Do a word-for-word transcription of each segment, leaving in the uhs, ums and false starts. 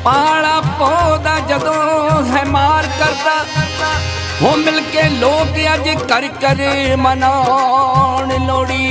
ਪਾਲਾ ਪੌਦਾ ਜਦੋਂ ਹੈ ਮਾਰ ਕਰਦਾ ਹੋ ਮਿਲ ਕੇ ਲੋਕ ਅੱਜ ਕਰ ਕਰ ਮਨਾਉਣ ਲੋੜੀ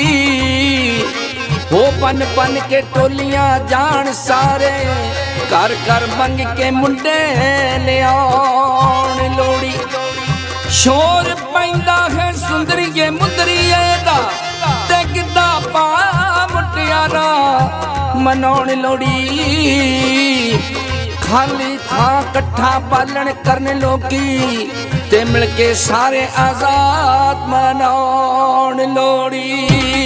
ਹੋ ਪਨ ਪਨ ਕੇ ਟੋਲੀਆਂ ਜਾਣ ਸਾਰੇ ਘਰ ਘਰ ਮੰਗ ਕੇ ਮੁੰਡੇ ਲਿਆਉਣ ਲੋੜੀ ਸ਼ੋਰ ਪੈਂਦਾ ਹੈ ਸੁੰਦਰੀਏ ਮੁੰਦਰੀਏ ਦਾ ਤੇ ਗਿੱਧਾ ਪਾ ਮੁਟਿਆਰਾ ਮਨਾਉਣ ਲੋੜੀ ਖਾਲੀ ਥਾਂ ਇਕੱਠਾ ਪਾਲਣ ਕਰਨ ਲੋਕੀ ਤੇ ਮਿਲ ਕੇ ਸਾਰੇ ਆਜ਼ਾਦ ਮਨਾਉਣ ਲੋੜੀ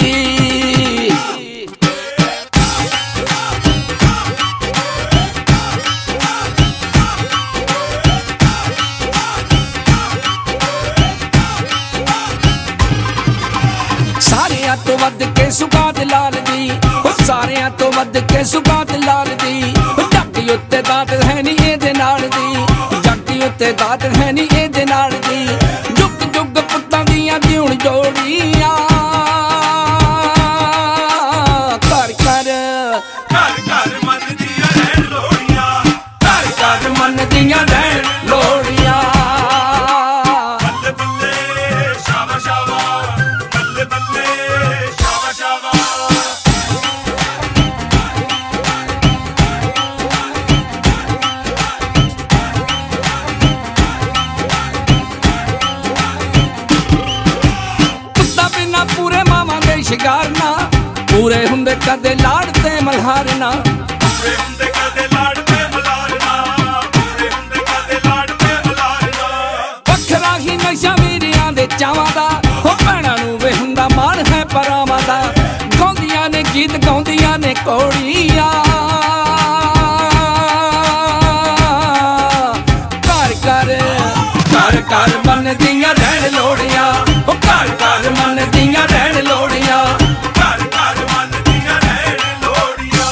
ਸਾਰਿਆਂ ਤੋਂ ਵੱਧ ਕੇ ਸੁਗਾਤ ਲਾਲ ਦੀ ਸਾਰਿਆਂ ਤੋਂ ਵੱਧ ਕੇ ਸੁਗਾਤ ਲਾਲ ਦੀ ਜੱਟੀ ਉੱਤੇ ਦਾਤ ਹੈ ਨੀ ਇਹਦੇ ਨਾਲ ਦੀ ਜੱਟੀ ਉੱਤੇ ਦਾਤ ਹੈ ਨੀ ਇਹਦੇ ਨਾਲ ਦੀ ਜੁਗ ਜੁਗ ਪੁੱਤਾਂ ਦੀਆਂ ਜਿਉਣ ਜੋੜੀਆਂ ਘਰ ਘਰ ਘਰ ਘਰ ਮਨ ਦੀਆਂ ਰਹਿਣ ਲੋੜੀਆਂ ਘਰ ਘਰ ਮਨ ਦੀਆਂ ਰਹਿਣ ਲੋੜੀਆਂ ਬੱਲੇ ਬੱਲੇ ਸ਼ਾਵਾ ਸ਼ਾਵਾ ਬੱਲੇ ਬੱਲੇ ਸ਼ਾਵਾ ਸ਼ਾਵਾ ਪੂਰੇ ਮਾਵਾਂ ਦੇ ਸ਼ਿੰਗਾਰ ਨਾ ਪੂਰੇ ਹੁੰਦੇ ਕਦੇ ਲਾੜ ਤੇ ਮਲਹਾਰ ਨਾ ਪੂਰੇ ਹੁੰਦੇ ਕਦੇ ਲਾੜ ਤੇ ਮਲਹਾਰ ਨਾ ਪੂਰੇ ਹੁੰਦੇ ਕਦੇ ਲਾੜ ਤੇ ਮਲਹਾਰ ਨਾ ਵੱਖਰਾ ਹੀ ਨਸ਼ਾ ਵੀਰਿਆਂ ਦੇ ਚਾਵਾਂ ਦਾ ਹੋ ਭੈਣਾਂ ਨੂੰ ਵੇ ਹੁੰਦਾ ਮਾਣ ਹੈ ਪਰਾਵਾਂ ਦਾ ਗਾਉਂਦੀਆਂ ਨੇ ਗੀਤ ਗਾਉਂਦੀਆਂ ਨੇ ਕੋੜੀਆਂ ਘਰ ਘਰ ਘਰ ਘਰ ਮਨ ਦੀਆਂ ਰਹਿਣ ਲੋੜੀਆਂ ਉਹ ਘਰ ਘਰ ਮਨ ਦੀਆਂ ਰਹਿਣ ਲੋੜੀਆਂ ਘਰ ਘਰ ਮਨ ਦੀਆਂ ਰਹਿਣ ਲੋੜੀਆਂ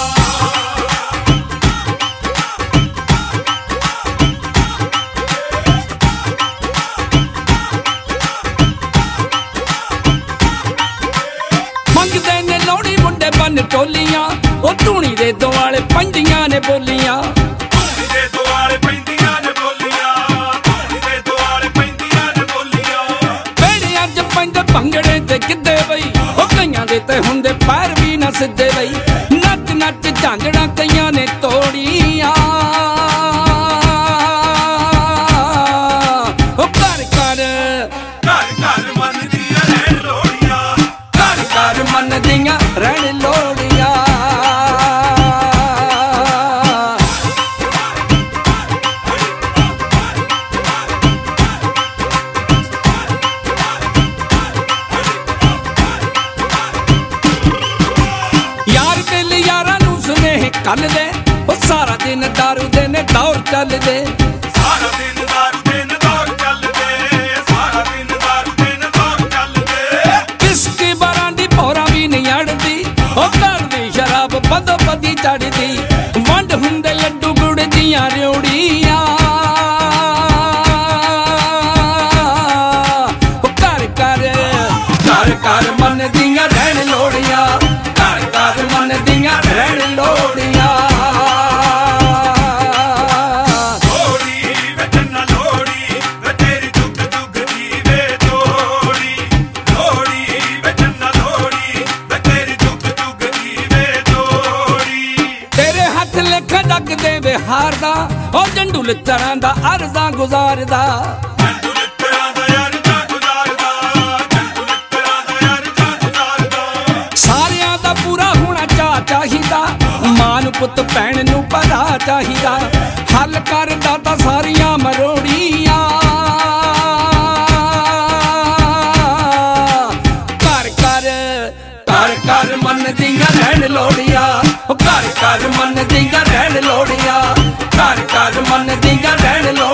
ਮੰਗਦੇ ਨੇ ਲੋੜੀ ਮੁੰਡੇ ਬੰਨ ਟੋਲੀਆਂ ਉਹ ਧੂਣੀ ਦੇ ਦੁਆਲੇ ਪੈਂਦੀਆਂ ਨੇ ਬੋਲੀਆਂ ਧੂਣੀ ਦੇ ਦੁਆਲੇ ਪੈਂਦੀਆਂ ਨੇ ਬੋਲੀਆਂ ਧੂਣੀ ਦੇ ਦੁਆਲੇ ਪੈਂਦੀਆਂ ਨੇ ਬੋਲੀਆਂ ਬੇੜਿਆਂ 'ਚ ਪੈਂਦੇ ਭੰਗੜੇ ਤੇ ਗਿੱਧੇ ਬਈ ਉਹ ਕਈਆਂ ਦੇ ਤੇ ਹੁੰਦੇ ਪੈਰ ਵੀ ਨਾ ਸਿੱਧੇ ਬਈ ਨੱਚ ਨੱਚ ਝਾਂਜੜਾਂ ਕਈਆਂ ਨੇ ਤੋੜੀਆਂ ਉਹ ਘਰ ਘਰ ਘਰ ਘਰ ਮਨ ਦੀਆਂ ਰਹਿਣ ਲੋੜੀਆਂ ਘਰ ਘਰ ਮਨ ਦੀਆਂ ਰਹਿਣ ਲੋੜੀਆਂ ਯਾਰ ਦਿਲ ਯਾਰਾਂ ਨੂੰ ਸੁਨੇਹੇ ਕੱਲਦੇ ਉਹ ਸਾਰਾ ਦਿਨ ਦਾਰੂ ਦੇ ਨੇ ਦੌਰ ਚੱਲਦੇ ਸਾਰਾ ਦਿਨ ਦਾਰੂ ਦੇ ਨੇ ਦੌਰ ਚੱਲਦੇ ਸਾਰਾ ਦਿਨ ਦਾਰੂ ਦੇ ਨੇ ਦੌਰ ਚੱਲਦੇ ਬਿਸਕੀ ਬਰਾਂਡੀ ਭੋਰਾ ਵੀ ਨਹੀਂ ਅੜਦੀ ਉਹ ਕਰਦੀ ਸ਼ਰਾਬ ਬਦੋ ਬਦੀ ਚੜਦੀ ਵੰਡ ਹੁੰਦੇ ਲੱਡੂ ਗੁੜ ਦੀਆਂ ਰਿਉੜੀਆਂ ਉਹ ਘਰ ਘਰ ਘਰ ਘਰ ਮਨ ਦੀਆਂ ਰਹਿਣ ਲੋੜੀਆਂ ਘਰ ਘਰ ਮਨ ਦੀਆਂ ਰਹਿਣ ਲੋੜੀਆਂ ਲੋੜੀ ਵੇ ਚੰਨਾ ਲੋੜੀ ਵੇ ਤੇਰੀ ਦੁੱਖ ਦੁੱਖ ਦੀ ਵੇ ਤੋੜੀ ਲੋੜੀ ਵੇ ਚੰਨਾ ਲੋੜੀ ਵੇ ਤੇਰੀ ਦੁੱਖ ਦੁੱਖ ਦੀ ਵੇ ਤੋੜੀ ਤੇਰੇ ਹੱਥ ਲੇਖਾ ਜੱਗ ਦੇ ਵਿਹਾਰ ਦਾ ਉਹ ਜੰਡੂ ਲਿੱਤਰਾਂ ਦਾ ਅਰਜ਼ਾਂ ਗੁਜ਼ਾਰਦਾ ਜੰਡੂ ਲਿੱਤਰਾਂ ਦਾ ਯਾਰ ਜਾ ਗੁਜ਼ਾਰਦਾ ਜੰਡੂ ਲਿੱਤਰਾਂ ਦਾ ਯਾਰ ਜਾ ਗੁਜ਼ਾਰਦਾ ਸਾਰਿਆਂ ਦਾ ਪੂਰਾ ਹੋਣਾ ਚਾਹ ਚਾਹੀਦਾ ਮਾਂ ਨੂੰ ਪੁੱਤ ਭੈਣ ਨੂੰ ਭਰਾ ਚਾਹੀਦਾ ਹੱਲ ਕਰਦਾ ਤਾਂ ਸਾਰੀਆਂ ਮਰੋੜੀਆਂ ਘਰ ਘਰ ਘਰ ਘਰ ਮਨ ਦੀਆਂ ਰਹਿਣ ਲੋੜੀਆਂ ਉਹ ਘਰ ਘਰ ਮਨ ਦੀਆਂ ਰਹਿਣ ਲੋੜੀਆਂ ਘਰ ਘਰ ਮਨ ਦੀਆਂ ਰਹਿਣ ਲੋੜੀਆਂ